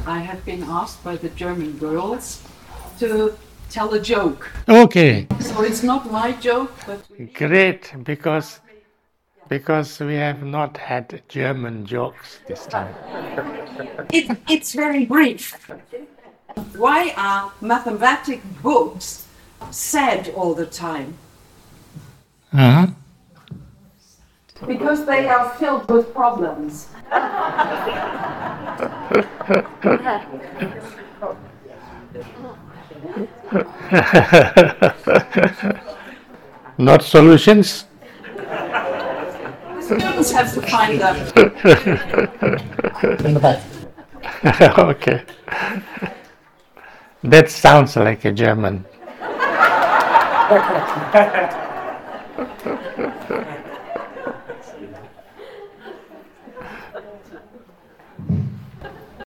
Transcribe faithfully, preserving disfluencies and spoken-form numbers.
I have been asked by the German girls to tell a joke. Okay, So it's not my joke, but great, because because we have not had German jokes this time. it, it's very brief. Why are mathematic books sad all the time? Uh-huh. Because they are filled with problems. Not solutions? Students have to find them. In the back. Okay. That sounds like a German.